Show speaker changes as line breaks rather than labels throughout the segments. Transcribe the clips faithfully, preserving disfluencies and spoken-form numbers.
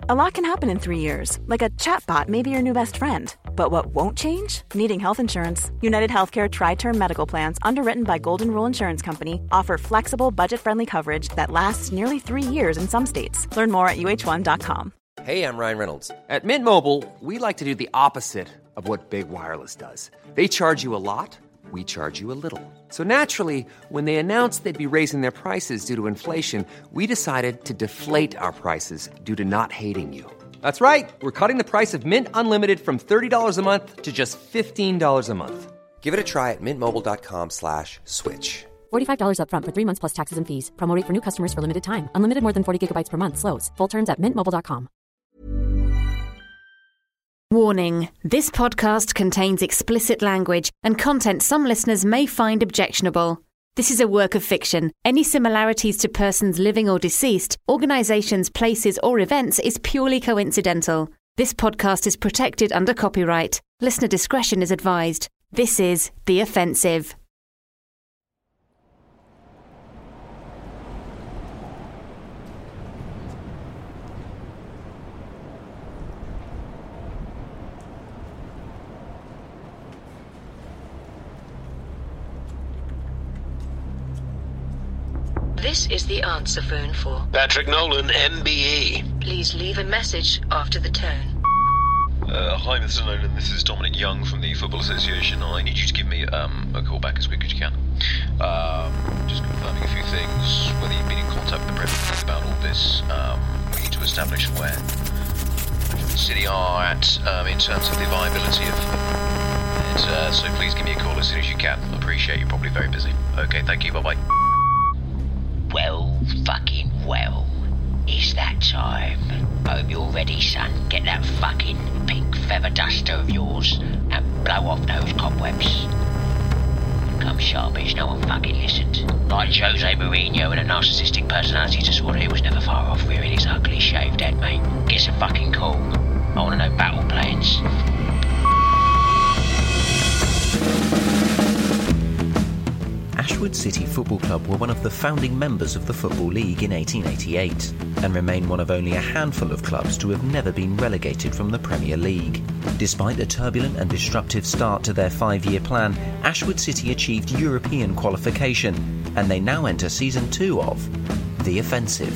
A lot can happen in three years, like a chatbot may be your new best friend. But what won't change? Needing health insurance. United Healthcare Tri-Term Medical Plans, underwritten by Golden Rule Insurance Company, offer flexible, budget-friendly coverage that lasts nearly three years in some states. Learn more at U H one dot com.
Hey, I'm Ryan Reynolds. At Mint Mobile, we like to do the opposite of what Big Wireless does. They charge you a lot, we charge you a little. So naturally, when they announced they'd be raising their prices due to inflation, we decided to deflate our prices due to not hating you. That's right. We're cutting the price of Mint Unlimited from thirty dollars a month to just fifteen dollars a month. Give it a try at mintmobile.com slash switch.
forty-five dollars up front for three months plus taxes and fees. Promo rate for new customers for limited time. Unlimited more than forty gigabytes per month. Slows full terms at mint mobile dot com.
Warning, this podcast contains explicit language and content some listeners may find objectionable. This is a work of fiction. Any similarities to persons living or deceased, organisations, places or events is purely coincidental. This podcast is protected under copyright. Listener discretion is advised. This is The Offensive.
This is the answer phone for
Patrick Nolan, M B E.
Please leave a message after the tone.
Uh, hi, Mister Nolan. This is Dominic Young from the Football Association. I need you to give me um, a call back as quick as you can. Um, just confirming a few things, whether you've been in contact with the Premier League about all this. Um, we need to establish where City are at um, in terms of the viability of it. Uh, so please give me a call as soon as you can. I appreciate you're probably very busy. Okay, thank you. Bye-bye.
Well, fucking well. It's that time. Hope you're ready, son. Get that fucking pink feather duster of yours and blow off those cobwebs. Come sharpish, no one fucking listened. Like Jose Mourinho and a narcissistic personality disorder, he was never far off rearing his ugly shaved head, mate. Get some fucking cool. I want to know battle plans.
Ashwood City Football Club were one of the founding members of the Football League in eighteen eighty-eight and remain one of only a handful of clubs to have never been relegated from the Premier League. Despite a turbulent and disruptive start to their five-year plan, Ashwood City achieved European qualification and they now enter season two of The Offensive.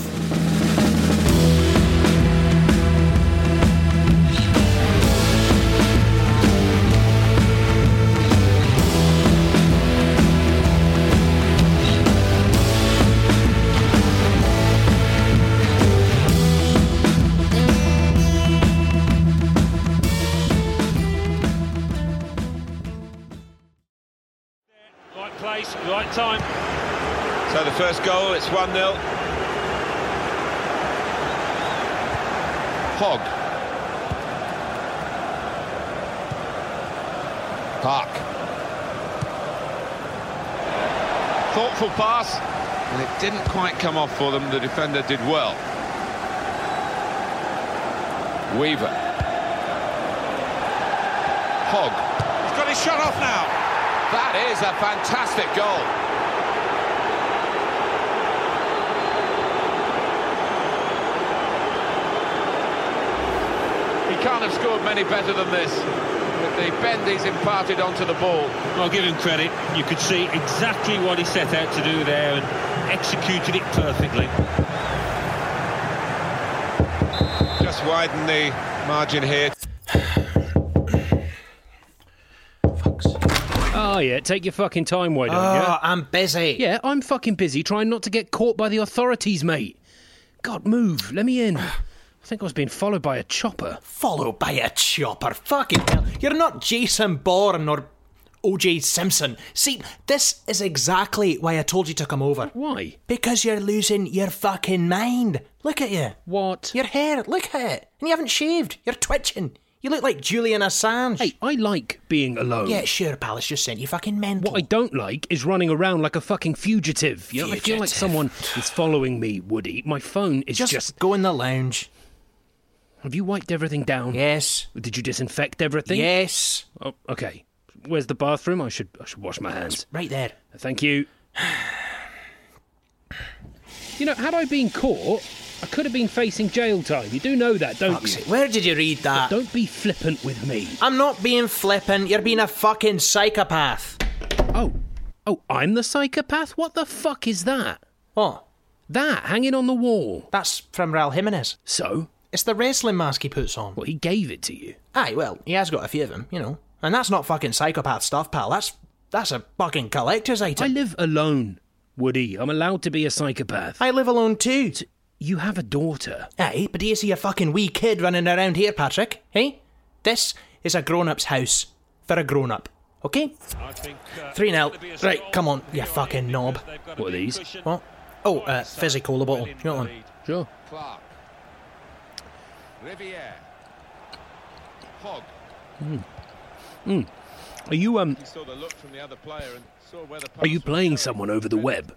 Right time. So the first goal, it's one nil. Hogg. Park. Thoughtful pass, and it didn't quite come off for them. The defender did well. Weaver. Hogg. He's got his shot off now. That is a fantastic goal. He can't have scored many better than this, with the bend he's imparted onto the ball.
I'll give him credit. You could see exactly what he set out to do there and executed it perfectly.
Just widen the margin here.
Oh, yeah, take your fucking time, why don't
oh,
you?
Oh, I'm busy.
Yeah, I'm fucking busy trying not to get caught by the authorities, mate. God, move. Let me in. I think I was being followed by a chopper.
Followed by a chopper? Fucking hell. You're not Jason Bourne or O J Simpson. See, this is exactly why I told you to come over.
Why?
Because you're losing your fucking mind. Look at you.
What?
Your hair, look at it. And you haven't shaved. You're twitching. You look like Julian Assange.
Hey, I like being alone.
Yeah, sure, pal. It's just saying you fucking mental.
What I don't like is running around like a fucking fugitive. You know, fugitive. I feel like someone is following me, Woody. My phone is just...
Just go in the lounge.
Have you wiped everything down?
Yes.
Did you disinfect everything?
Yes.
Oh, okay. Where's the bathroom? I should I should wash my hands.
It's right there.
Thank you. You know, had I been caught, I could have been facing jail time. You do know that, don't
Fuck's
you?
sake, where did you read that?
But don't be flippant with me.
I'm not being flippant. You're being a fucking psychopath.
Oh. Oh, I'm the psychopath? What the fuck is that?
What?
That, hanging on the wall.
That's from Raul Jimenez.
So?
It's the wrestling mask he puts on.
Well, he gave it to you.
Aye, well, he has got a few of them, you know. And that's not fucking psychopath stuff, pal. That's that's a fucking collector's item.
I live alone, Woody. I'm allowed to be a psychopath.
I live alone too.
You have a daughter.
Aye, but do you see a fucking wee kid running around here, Patrick? Hey? This is a grown-up's house. For a grown-up. Okay? three nil. Right, come on, you fucking knob.
What are these?
What? Oh, uh, fizzy cola bottle. You want one?
Sure.
Clark. Riviere. Hogg.
Mm. Mm. Are you, um...
He saw the look from the other player and saw where the
Are you playing someone over the web?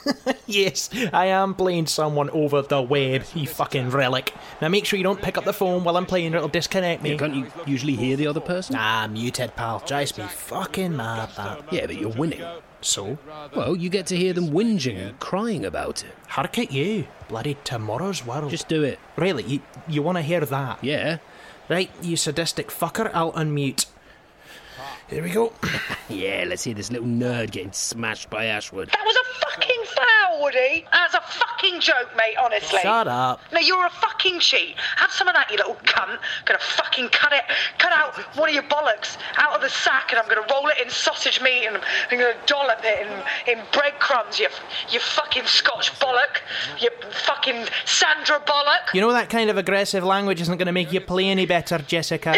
Yes, I am playing someone over the web, you fucking relic. Now make sure you don't pick up the phone while I'm playing or it'll disconnect me.
Yeah, can't you usually hear the other person?
Nah, muted, pal. Drives me fucking mad, that.
Yeah, but you're winning.
So?
Well, you get to hear them whinging and crying about it.
Hark at you. Bloody tomorrow's world.
Just do it.
Really? You, you want to hear that?
Yeah.
Right, you sadistic fucker, I'll unmute. Here we go.
Yeah, let's hear this little nerd getting smashed by Ashwood.
That was a fucking foul, Woody. That's a fucking joke, mate, honestly.
Shut up.
No, you're a fucking cheat. Have some of that, you little cunt. Gonna fucking cut it, cut out one of your bollocks out of the sack, and I'm gonna roll it in sausage meat, and I'm gonna dollop it in, in breadcrumbs, you, you fucking Scotch bollock. You fucking Sandra bollock.
You know that kind of aggressive language isn't going to make you play any better, Jessica.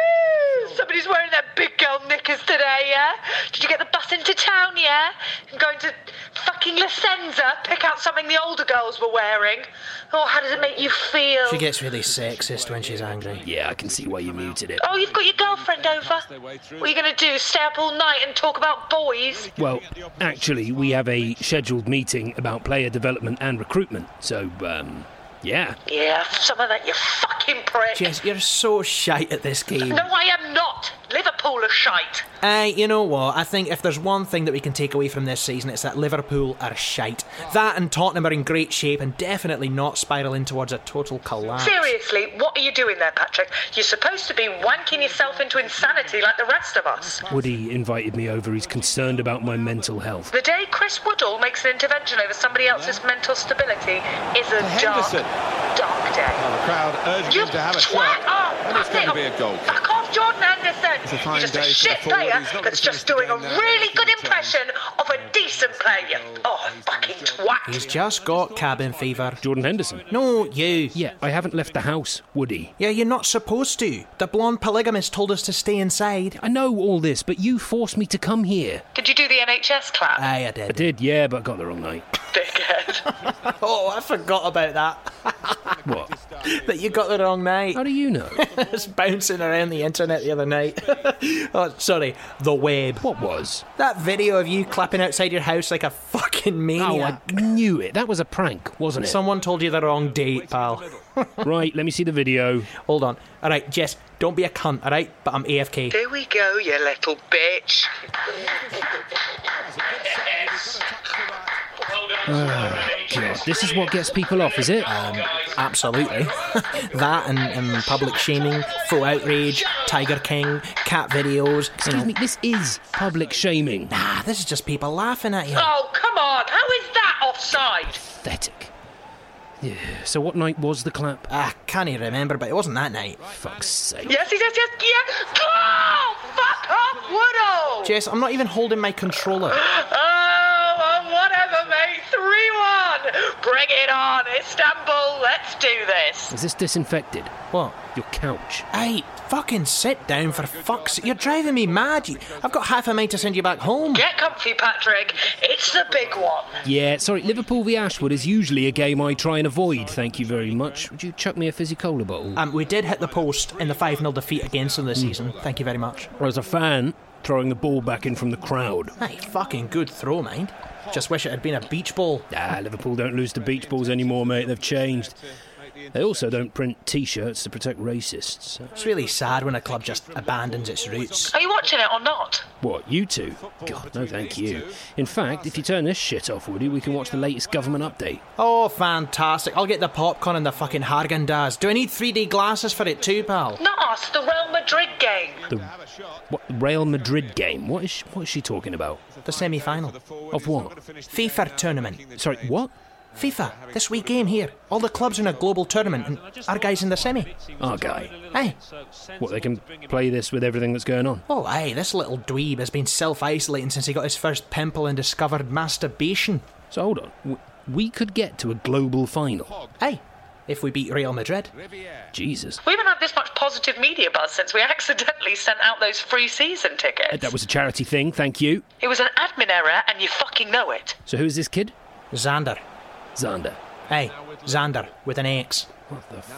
Ooh, somebody's wearing their big girl knickers today, yeah? Did you get the bus into town, yeah? I'm going to fucking La Senza, pick out something the older girls were wearing. Oh, how does it make you feel?
She gets really sexist when she's angry.
Yeah, I can see why you muted it.
Oh, you've got your girlfriend over? What are you going to do, stay up all night and talk about boys?
Well, actually, we have a scheduled meeting about player development and recruitment, so, um... yeah.
Yeah, some of that, you fucking prick.
Jess, you're so shite at this game.
No, I am not. Liverpool are shite.
Aye, uh, you know what? I think if there's one thing that we can take away from this season, it's that Liverpool are shite. That and Tottenham are in great shape and definitely not spiralling towards a total collapse.
Seriously, what are you doing there, Patrick? You're supposed to be wanking yourself into insanity like the rest of us.
Woody invited me over. He's concerned about my mental health.
The day Chris Woodall makes an intervention over somebody else's mental stability is a dark, dark day.
Well, the crowd urging
you
him to have a
twat!
shot.
Oh,
And it's going to be a goal.
Fuck off, Jordan Henderson.
It's a fine
You're just
day
a
for the
shit
forward.
player
He's not
that's
gonna
just
finish
doing
the
a
game now.
really good impression of a decent player. Oh, fucking twat.
He's just got cabin fever.
Jordan Henderson?
No, you.
Yeah, I haven't left the house, Woody.
Yeah, you're not supposed to. The blonde polygamist told us to stay inside.
I know all this, but you forced me to come here.
Did you do the N H S clap?
Aye, I did.
I did, yeah, but I got the wrong night.
Dickhead.
Oh, I forgot about that.
What?
That you got the wrong night.
How do you know?
It's bouncing around the internet the other night. Oh, sorry, the web.
What was?
That video of you clapping outside your house like a fucking maniac.
Oh, I knew it. That was a prank, wasn't it?
Someone told you the wrong date, pal.
Right, let me see the video.
Hold on. Alright, Jess, don't be a cunt, alright? But I'm A F K.
Here we go, you little bitch.
Oh, God, this is what gets people off, is it?
Um, absolutely. That and, and public shaming, faux outrage, Tiger King, cat videos.
Excuse
you know.
me, this is public shaming.
Nah, this is just people laughing at you.
Oh, come on. How is that offside?
Pathetic. Yeah, so what night was the clap?
I can't even remember, but it wasn't that night.
Fuck's sake.
Yes, yes, yes, yes. Oh, fuck off, Woodall.
Jess, I'm not even holding my controller.
Oh, whatever, mate. three one. Bring it on, Istanbul. Let's do this.
Is this disinfected?
What?
Your couch.
Hey, fucking sit down for fuck's sake. You're driving me mad. You- I've got half a mind to send you back home.
Get comfy, Patrick. It's the big one.
Yeah, sorry, Liverpool v Ashwood is usually a game I try and avoid, thank you very much. Would you chuck me a fizzy cola bottle?
Um, we did hit the post in the five nil defeat against them this season. Thank you very much.
Or as a fan, throwing the ball back in from the crowd.
Hey, fucking good throw, mind. Just wish it had been a beach ball.
Ah, Liverpool don't lose to beach balls anymore, mate. They've changed. They also don't print T-shirts to protect racists.
It's really sad when a club just abandons its roots.
Are you watching it or not?
What, you two? God, no thank you. In fact, if you turn this shit off, Woody, we can watch the latest government update.
Oh, fantastic. I'll get the popcorn and the fucking Häagen-Dazs. Do I need three D glasses for it too, pal?
Not us, the Real Madrid game.
The what, Real Madrid game? What is she, what is she talking about?
The semi-final.
Of what?
FIFA tournament.
Sorry, what?
FIFA, this wee game here. All the clubs in a global tournament and our guy's in the semi.
Our guy?
Aye.
What, they can play this with everything that's going on?
Oh, aye, this little dweeb has been self-isolating since he got his first pimple and discovered masturbation.
So hold on, we could get to a global final?
Aye, if we beat Real Madrid.
Jesus.
We haven't had this much positive media buzz since we accidentally sent out those free season tickets.
Uh, that was a charity thing, thank you.
It was an admin error and you fucking know it.
So who's this kid?
Xander.
Xander.
Hey, Xander, with an X.
What the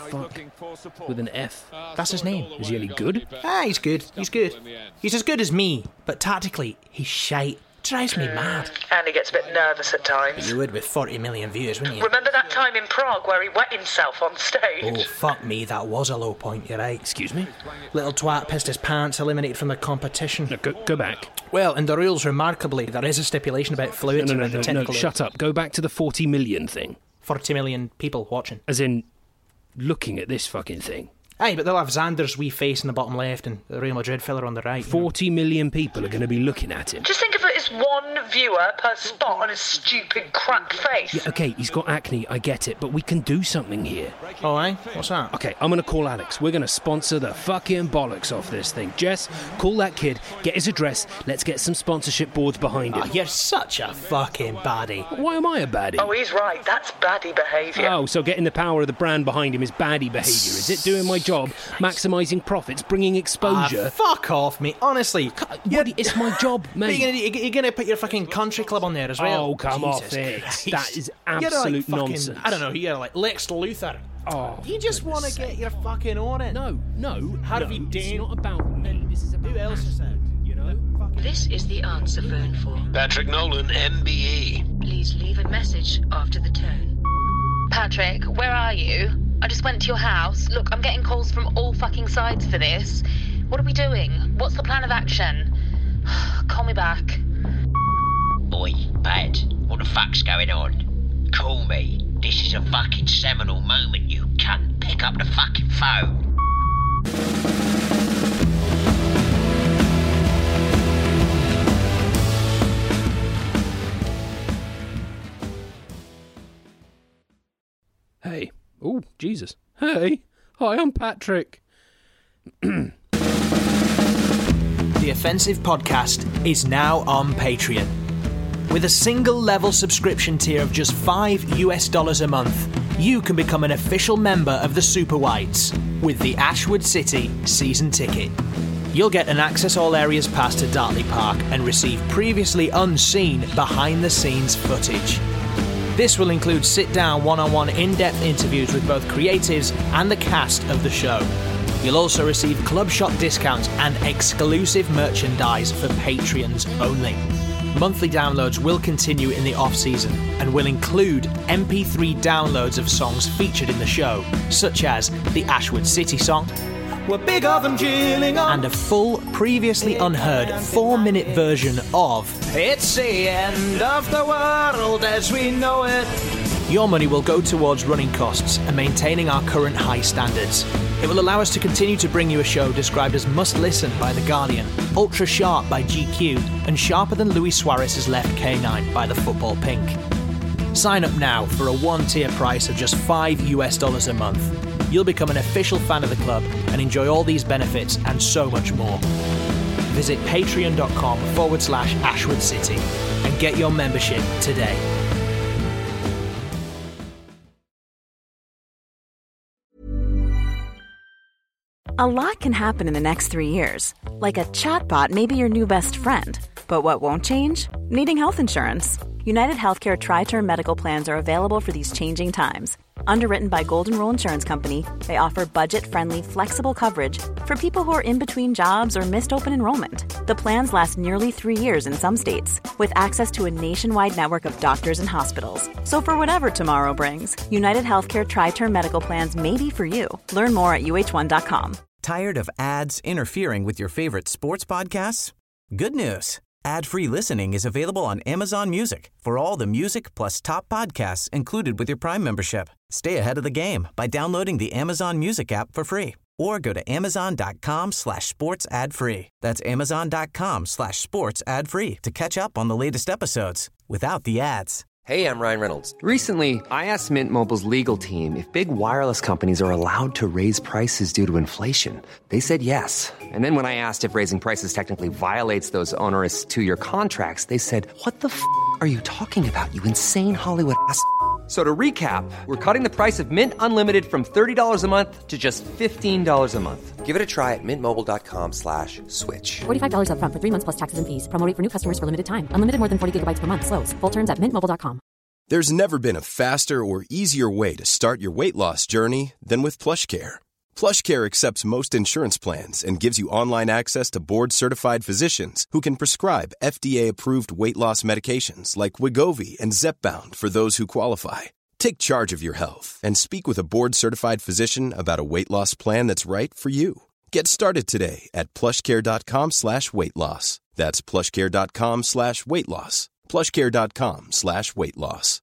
fuck? With an F?
That's his name.
Is he any good?
Ah, he's good. He's good. He's as good as me, but tactically, he's shite. Drives me mad.
And he gets a bit nervous at times.
You would with forty million views, wouldn't you?
Remember that time in Prague where he wet himself on stage?
Oh, fuck me, that was a low point, you're right.
Excuse me?
Little twat pissed his pants, eliminated from the competition.
No, go, go back.
Well, in the rules, remarkably, there is a stipulation about fluids.
No, no,
and
no,
the
no, no, shut up. Go back to the forty million thing.
forty million people watching.
As in, looking at this fucking thing.
Aye, but they'll have Xander's wee face in the bottom left and the Real Madrid fella on the right.
forty million people are going to be looking at him.
Just think of it as one viewer per spot on his stupid crap face.
Yeah, okay, he's got acne, I get it, but we can do something here.
Oh, aye? What's that?
Okay, I'm going to call Alex. We're going to sponsor the fucking bollocks off this thing. Jess, call that kid, get his address, let's get some sponsorship boards behind him.
Oh, you're such a fucking baddie.
Why am I a baddie?
Oh, he's right. That's baddie behaviour.
Oh, so getting the power of the brand behind him is baddie behaviour, is it? Doing my job, maximising profits, bringing exposure.
Ah, fuck off, mate. Honestly.
Buddy, it's my job, mate.
You're gonna, you're gonna put your fucking country club on there as well?
Oh, come
Jesus
off it.
Christ.
That is
You're
absolute
like fucking,
nonsense.
I don't know, you're like Lex Luthor.
Oh,
you just want to get your fucking on it.
No, no.
Harvey
no,
Dent.
It's not about me. This is about
Who else is that?
You know?
This is the answer phone for
Patrick Nolan, M B E.
Please leave a message after the tone.
Patrick, where are you? I just went to your house. Look, I'm getting calls from all fucking sides for this. What are we doing? What's the plan of action? Call me back.
Oi, Pat, what the fuck's going on? Call me. This is a fucking seminal moment, you cunt. Pick up the fucking phone.
Hey. Oh, Jesus. Hey. Hi, I'm Patrick.
The Offensive Podcast is now on Patreon. With a single level subscription tier of just five US dollars a month, you can become an official member of the Super Whites with the Ashwood City season ticket. You'll get an Access All Areas pass to Dartley Park and receive previously unseen behind the scenes footage. This will include sit-down one-on-one in-depth interviews with both creatives and the cast of the show. You'll also receive club shop discounts and exclusive merchandise for Patreons only. Monthly downloads will continue in the off-season and will include M P three downloads of songs featured in the show, such as the Ashwood City song, We're big of them chilling on, and a full, previously unheard four-minute version of It's the End of the World as We Know It. Your money will go towards running costs and maintaining our current high standards. It will allow us to continue to bring you a show described as must-listen by The Guardian, ultra sharp by G Q, and sharper than Luis Suarez's left canine by The Football Pink. Sign up now for a one-tier price of just five US dollars a month. You'll become an official fan of the club and enjoy all these benefits and so much more. Visit patreon.com forward slash Ashwood City and get your membership today.
A lot can happen in the next three years. Like a chatbot may be your new best friend. But what won't change? Needing health insurance. United Healthcare Tri-Term Medical Plans are available for these changing times. Underwritten by Golden Rule Insurance Company, they offer budget-friendly, flexible coverage for people who are in between jobs or missed open enrollment. The plans last nearly three years in some states, with access to a nationwide network of doctors and hospitals. So for whatever tomorrow brings, United Healthcare Tri-Term Medical Plans may be for you. Learn more at U H one dot com.
Tired of ads interfering with your favorite sports podcasts? Good news. Ad-free listening is available on Amazon Music for all the music plus top podcasts included with your Prime membership. Stay ahead of the game by downloading the Amazon Music app for free or go to amazon.com slash sports ad free. That's amazon.com slash sports ad free to catch up on the latest episodes without the ads.
Hey, I'm Ryan Reynolds. Recently, I asked Mint Mobile's legal team if big wireless companies are allowed to raise prices due to inflation. They said yes. And then when I asked if raising prices technically violates those onerous two-year contracts, they said, what the f*** are you talking about, you insane Hollywood ass f- So to recap, we're cutting the price of Mint Unlimited from thirty dollars a month to just fifteen dollars a month. Give it a try at mintmobile.com slash switch.
forty-five dollars up front for three months plus taxes and fees. Promo rate for new customers for limited time. Unlimited more than forty gigabytes per month. Slows full terms at mint mobile dot com.
There's never been a faster or easier way to start your weight loss journey than with PlushCare. PlushCare accepts most insurance plans and gives you online access to board-certified physicians who can prescribe F D A-approved weight loss medications like Wegovy and Zepbound for those who qualify. Take charge of your health and speak with a board-certified physician about a weight loss plan that's right for you. Get started today at plushcare.com slash weight loss. That's plushcare.com slash weight loss. plushcare.com slash weight loss.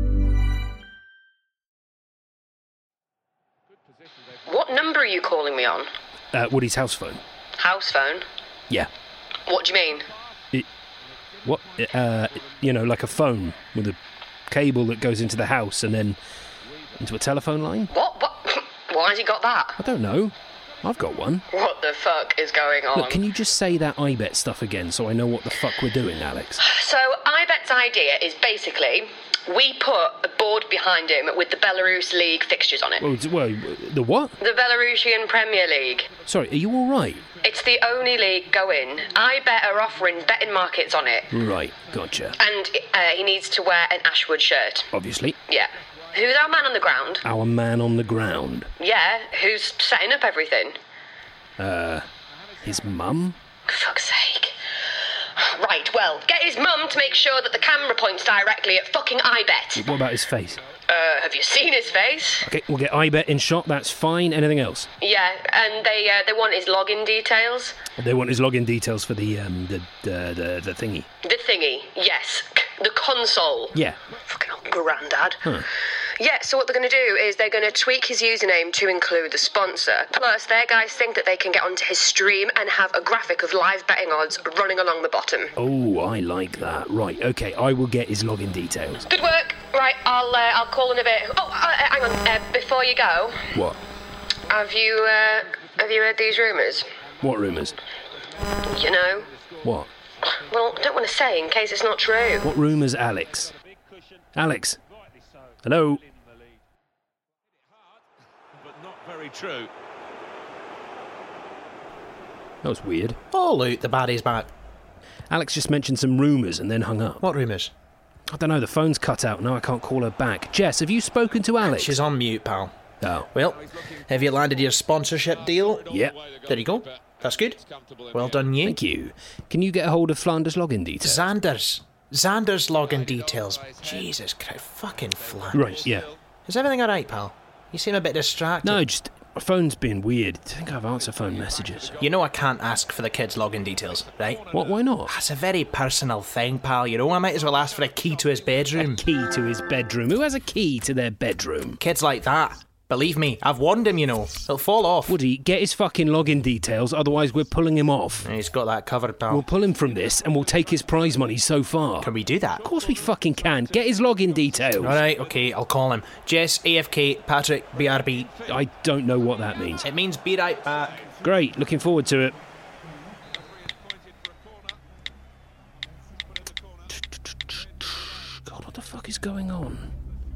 What number are you calling me on?
Uh, Woody's house phone.
House phone?
Yeah.
What do you mean?
It, what? Uh, you know, like a phone with a cable that goes into the house and then into a telephone line?
What? What? Why has he got that?
I don't know. I've got one.
What the fuck is going on?
Look, can you just say that I bet stuff again so I know what the fuck we're doing, Alex?
So, I bet's idea is basically we put a board behind him with the Belarus League fixtures on it.
Well, well the what?
The Belarusian Premier League.
Sorry, are you all right?
It's the only league going. I bet are offering betting markets on it.
Right, gotcha.
And uh, he needs to wear an Ashwood shirt.
Obviously.
Yeah. Who's our man on the ground?
Our man on the ground.
Yeah, who's setting up everything?
Uh, his mum?
For fuck's sake. Right, well, get his mum to make sure that the camera points directly at fucking I bet.
What about his face?
Uh, have you seen his face?
Okay, we'll get I bet in shot, that's fine. Anything else?
Yeah, and they uh, they want his login details.
They want his login details for the, um, the, the, the, the thingy.
The thingy, yes. The console.
Yeah.
Fucking old grandad.
Huh.
Yeah, so what they're going to do is they're going to tweak his username to include the sponsor. Plus, their guys think that they can get onto his stream and have a graphic of live betting odds running along the bottom.
Oh, I like that. Right, okay, I will get his login details.
Good work. Right, I'll uh, I'll call in a bit. Oh, uh, hang on. Uh, before you go.
What?
Have you uh, have you heard these rumours?
What rumours?
You know.
What?
Well, I don't want to say in case it's not true.
What rumours, Alex? Alex? Hello?
But not very true.
That was weird.
Oh, look, the baddie's back.
Alex just mentioned some rumours and then hung up.
What rumours?
I don't know, the phone's cut out. Now I can't call her back. Jess, have you spoken to Alex?
She's on mute, pal.
Oh.
Well, have you landed your sponsorship deal?
Yep.
There you go. That's good. Well done, you.
Thank you. Can you get a hold of Flanders login details?
Xander's. Xander's login details. Jesus Christ, fucking Flanders.
Right, yeah.
Is everything alright, pal? You seem a bit distracted.
No, just... my phone's been weird. I think I have answer phone messages.
You know I can't ask for the kids' login details, right?
What, why not?
That's a very personal thing, pal. You know, I might as well ask for a key to his bedroom.
A key to his bedroom? Who has a key to their bedroom?
Kids like that. Believe me, I've warned him, you know. He'll fall off.
Woody, get his fucking login details, otherwise we're pulling him off.
And he's got that covered, pal.
We'll pull him from this and we'll take his prize money so far.
Can we do that?
Of course we fucking can. Get his login details.
Alright, okay, I'll call him. Jess, A F K, Patrick, B R B.
I don't know what that means.
It means be right back.
Great, looking forward to it. God, what the fuck is going on?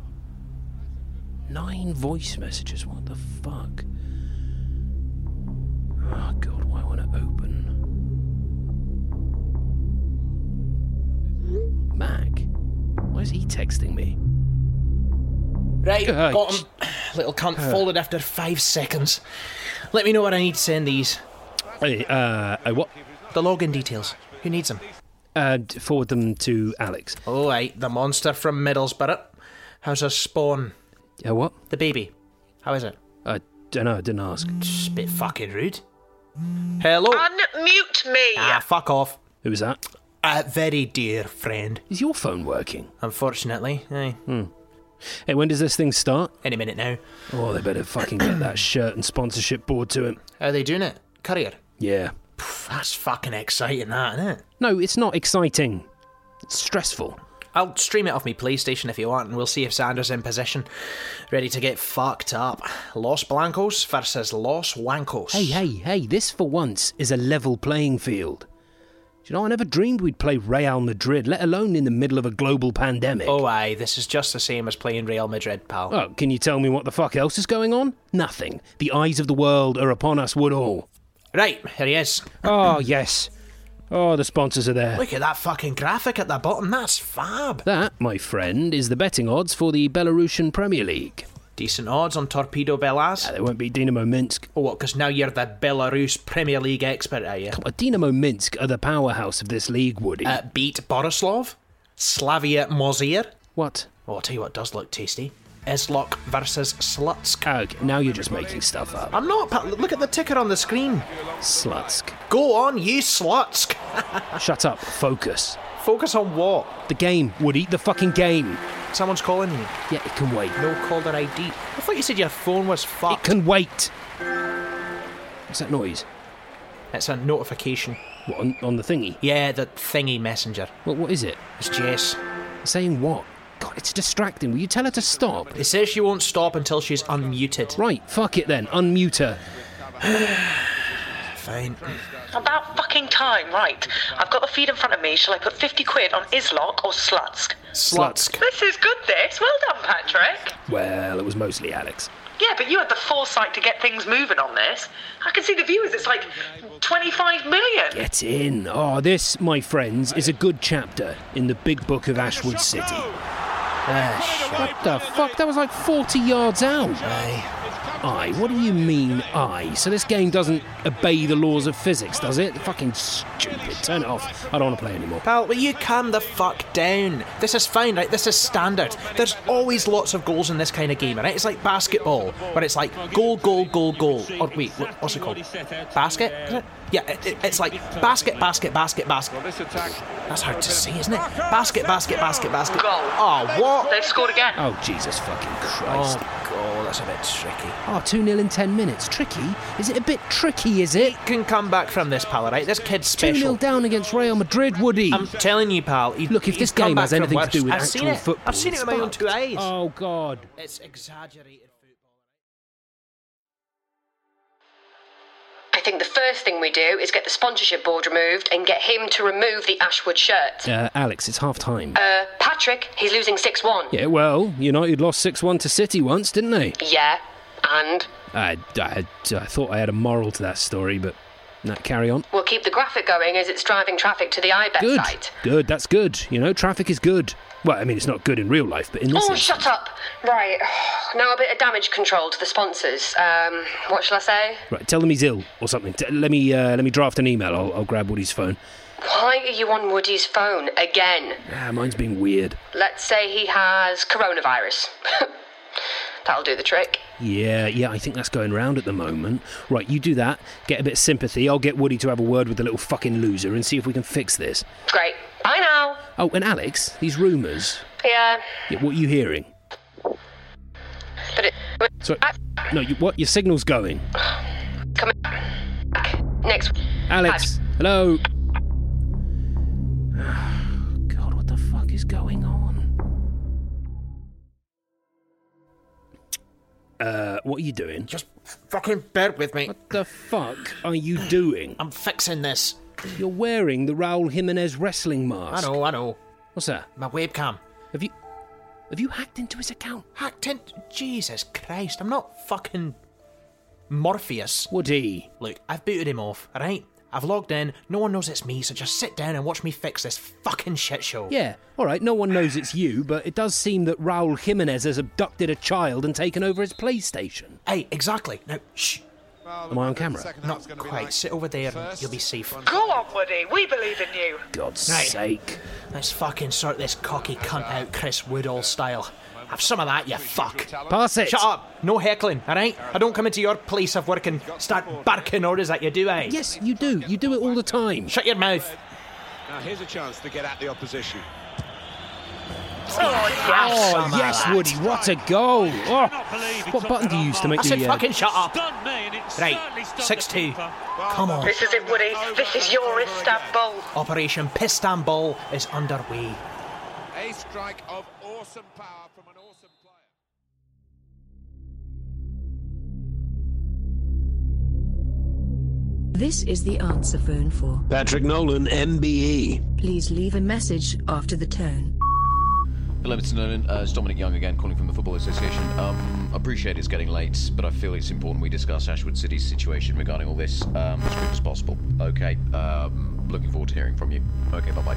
Nine voice messages, what the fuck? Oh God, why won't it open? Mac? Why is he texting me?
Right,
Uh,
got him. Little cunt
uh,
folded after five seconds. Let me know where I need to send these.
Hey, uh, uh, what?
The login details. Who needs them?
Uh, forward them to Alex.
Oh, right, the monster from Middlesbrough. How's her spawn?
Uh, what?
The baby. How is it?
I don't know, I didn't ask.
It's a bit fucking rude. Hello?
Unmute me!
Ah, fuck off.
Who was that?
A very dear friend.
Is your phone working?
Unfortunately, aye.
Hmm. Hey, when does this thing start?
Any minute now.
Oh, they better fucking get that shirt and sponsorship board to him.
Are they doing it? Courier?
Yeah.
Pff, that's fucking exciting, that, isn't it?
No, it's not exciting. It's stressful.
I'll stream it off my PlayStation if you want, and we'll see if Sanders in position. Ready to get fucked up. Los Blancos versus Los Wancos.
Hey, hey, hey, this for once is a level playing field. Do you know, I never dreamed we'd play Real Madrid, let alone in the middle of a global pandemic.
Oh, aye, this is just the same as playing Real Madrid, pal.
Oh, can you tell me what the fuck else is going on? Nothing. The eyes of the world are upon us, Woodall.
Right, here he is.
Oh, yes. Oh, the sponsors are there.
Look at that fucking graphic at the bottom, that's fab.
That, my friend, is the betting odds for the Belarusian Premier League.
Decent odds on Torpedo Belaz.
Ah, they won't beat Dynamo Minsk.
Oh, what, because now you're the Belarus Premier League expert, are you?
Come on, Dynamo Minsk are the powerhouse of this league, Woody.
Uh, beat Borislav? Slavia Mozir?
What?
Oh, I'll tell you what does look tasty. Islok versus Slutsk.
Okay, now you're just making stuff up.
I'm not, pal. Look at the ticker on the screen.
Slutsk.
Go on, you Slutsk.
Shut up. Focus.
Focus on what?
The game, Woody. The fucking game.
Someone's calling you.
Yeah, it can wait.
No caller I D. I thought you said your phone was fucked.
It can wait. What's that noise?
It's a notification.
What, on, on the thingy?
Yeah, the thingy messenger.
What, what is it?
It's Jess.
Saying what? God, it's distracting. Will you tell her to stop?
It says she won't stop until she's unmuted.
Right, fuck it then. Unmute her.
Fine.
About fucking time, right. I've got the feed in front of me. Shall I put fifty quid on Islok or Slutsk?
Slutsk.
This is good, this. Well done, Patrick.
Well, it was mostly Alex.
Yeah, but you had the foresight to get things moving on this. I can see the viewers. It's like twenty-five million.
Get in. Oh, this, my friends, is a good chapter in the big book of Ashwood City.
Ah,
what the fuck? That was like forty yards out.
Aye.
Aye? What do you mean, aye? So this game doesn't obey the laws of physics, does it? Fucking stupid. Turn it off. I don't want to play anymore.
Pal, will you calm the fuck down? This is fine, right? This is standard. There's always lots of goals in this kind of game, right? It's like basketball, where it's like goal, goal, goal, goal. Or wait, what, what's it called? Basket? Is it? Yeah, it, it, it's like basket, basket, basket, basket. That's hard to say, isn't it? Basket, basket, basket, basket.
Goal.
Oh, what?
They've scored again.
Oh, Jesus fucking Christ.
Oh, God, that's a bit tricky.
Oh, two nil in ten minutes. Tricky? Is it a bit tricky, is it?
He can come back from this, pal, right? This kid's special.
two nil down against Real Madrid, Woody.
I'm telling you, pal. He,
Look, if this
come
game
back
has anything
from
to do with
I've
actual
seen it.
football...
I've seen it with my own two eyes.
Oh, God.
It's exaggerated football.
I think the first thing we do is get the sponsorship board removed and get him to remove the Ashwood shirt.
Uh, Alex, it's half-time.
Uh, Patrick, he's losing six one.
Yeah, well, United lost six one to City once, didn't they?
Yeah, and?
I, I, I thought I had a moral to that story, but... Nah, carry on.
We'll keep the graphic going as it's driving traffic to the iBet
good.
site.
Good, that's good. You know, traffic is good. Well, I mean, it's not good in real life, but in this
Oh,
instance...
shut up. Right, now a bit of damage control to the sponsors. Um, what shall I say?
Right, tell them he's ill or something. T- let me uh, let me draft an email. I'll, I'll grab Woody's phone.
Why are you on Woody's phone again?
Ah, mine's being weird.
Let's say he has coronavirus. That'll do the trick.
Yeah, yeah, I think that's going round at the moment. Right, you do that, get a bit of sympathy. I'll get Woody to have a word with the little fucking loser and see if we can fix this.
Great. Bye now.
Oh, and Alex, these rumours.
Yeah.
Yeah, what are you hearing?
But it...
Sorry, no, you, what? Your signal's going.
Coming back. Next...
Alex, hello? God, what the fuck is going on? Uh, what are you doing?
Just fucking bear with me.
What the fuck are you doing?
I'm fixing this.
You're wearing the Raul Jimenez wrestling mask.
I know, I know.
What's that?
My webcam.
Have you... Have you hacked into his account?
Hacked in? Jesus Christ, I'm not fucking Morpheus.
Woody.
Look, I've booted him off, alright? I've logged in, no one knows it's me, so just sit down and watch me fix this fucking shit show.
Yeah, all right, no one knows it's you, but it does seem that Raul Jimenez has abducted a child and taken over his PlayStation.
Hey, exactly. Now, shh.
Am I on camera?
Not quite. Sit over there and you'll be safe.
Go on, Woody. We believe in you.
God's
Right.
sake.
Let's fucking sort this cocky cunt out Chris Woodall style. Have some of that, you fuck.
Pass it.
Shut up. No heckling, alright? I don't come into your place of work and start barking orders at you, do I?
Yes, you do. You do it all the time.
Shut your mouth.
Now here's a chance to get at the opposition.
Oh, yes.
Oh, yes, Woody, what a goal. Oh, what button do you use to make
I
the...
said
uh,
fucking shut up. Right, six two. Come on.
This is it, Woody. This is your Istanbul.
Operation Pistanbul is underway.
A strike of awesome power from an awesome player.
This is the answer phone for
Patrick Nolan, M B E.
Please leave a message after the tone.
Hello, Mister Nolan. Uh, it's Dominic Young again, calling from the Football Association. Um, I appreciate it's getting late, but I feel it's important we discuss Ashwood City's situation regarding all this um, as quick as possible. Okay, um, looking forward to hearing from you. Okay, bye-bye.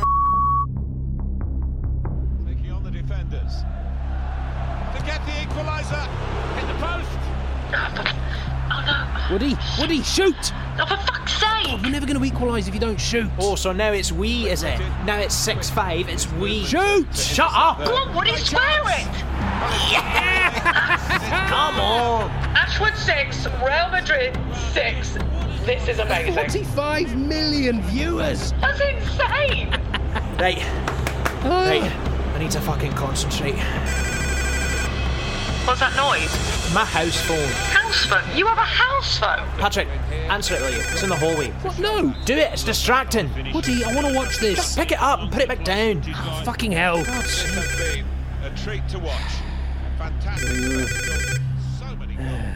Taking on the defenders. To get the equaliser. Hit the post.
Oh, no.
Woody, Woody, shoot!
Oh, for fuck's sake!
God, we're never going to equalise if you don't shoot.
Oh, so now it's we, is it? Now it's six five, it's we.
Shoot!
Shut up!
Go on, Woody, swear it!
Yeah! Come on!
Ashwood six, Real Madrid six. This is amazing.
forty-five million viewers!
That's insane!
Right.
Oh.
Right. I need to fucking concentrate.
What's that noise?
My house phone.
House phone? You have a house phone?
Patrick, answer it, will you? It's in the hallway.
What? No!
Do it, it's distracting.
Woody, I want to watch this.
Just pick it up and put it back down.
Oh, fucking hell.
This has been a treat to watch. A fantastic spectacle. So many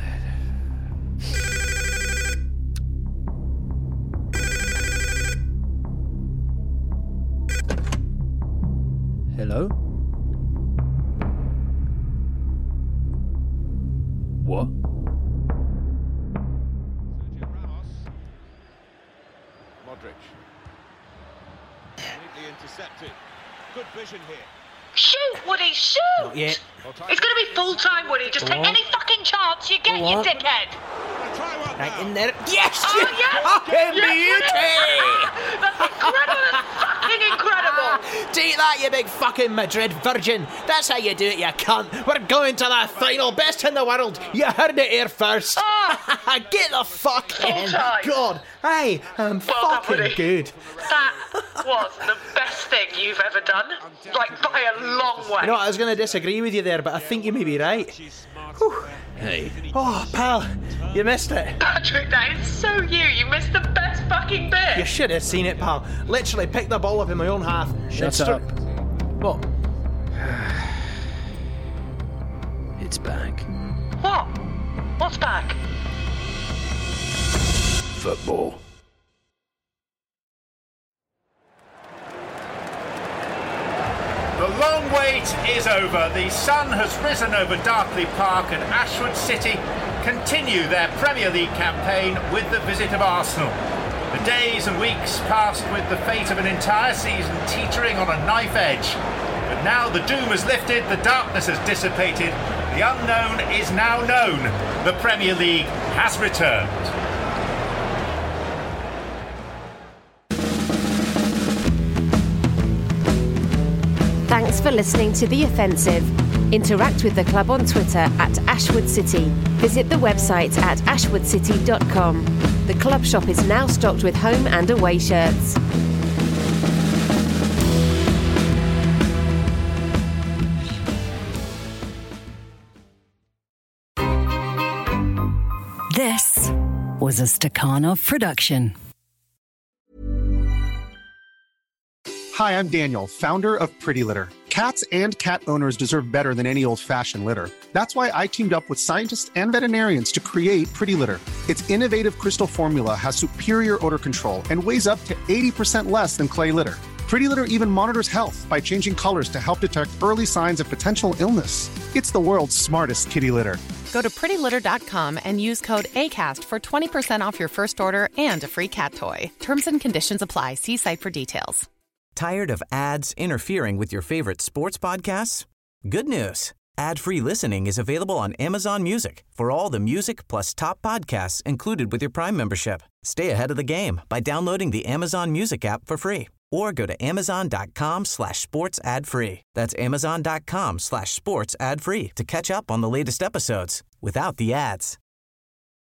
goals.
Hello? What?
Sergio Ramos. Modric. Neatly intercepted. Good vision here.
Shoot, Woody, shoot!
Not yet.
It's going to be full time, Woody. Just
Go
take
on.
any fucking chance you get,
Go
you
on.
dickhead.
Try one
Right
now.
in there. Yes!
Oh,
you
yes!
fucking
Yes,
beauty!
That's incredible. That's fucking incredible.
Take that, you big fucking Madrid virgin. That's how you do it, you cunt. We're going to the final. Best in the world. You heard it here first.
Oh.
Get the fuck
Full
in.
time.
God, I am
Well done,
fucking
Woody.
good.
That was the best thing you've ever done. Like, by a long way.
You know, I was going to disagree with you there, but I think you may be right. Whew.
Hey.
Oh, pal, you missed it.
Patrick, that is so you. You missed the best fucking bit.
You should have seen it, pal. Literally picked the ball up in my own half.
Shut
and
up.
What?
It's back.
What? What's back?
Football.
The long wait is over. The sun has risen over Darkley Park and Ashwood City continue their Premier League campaign with the visit of Arsenal. The days and weeks passed with the fate of an entire season teetering on a knife edge. But now the doom has lifted, the darkness has dissipated, the unknown is now known. The Premier League has returned.
Thanks for listening to The Offensive. Interact with the club on Twitter at Ashwood City. Visit the website at ashwood city dot com. The club shop is now stocked with home and away shirts.
This was a Stakhanov production.
Hi, I'm Daniel, founder of Pretty Litter. Cats and cat owners deserve better than any old-fashioned litter. That's why I teamed up with scientists and veterinarians to create Pretty Litter. Its innovative crystal formula has superior odor control and weighs up to eighty percent less than clay litter. Pretty Litter even monitors health by changing colors to help detect early signs of potential illness. It's the world's smartest kitty litter.
Go to pretty litter dot com and use code ACAST for twenty percent off your first order and a free cat toy. Terms and conditions apply. See site for details.
Tired of ads interfering with your favorite sports podcasts? Good news. Ad-free listening is available on Amazon Music for all the music plus top podcasts included with your Prime membership. Stay ahead of the game by downloading the Amazon Music app for free or go to amazon.com slash sports ad free. That's amazon.com slash sports ad free to catch up on the latest episodes without the ads.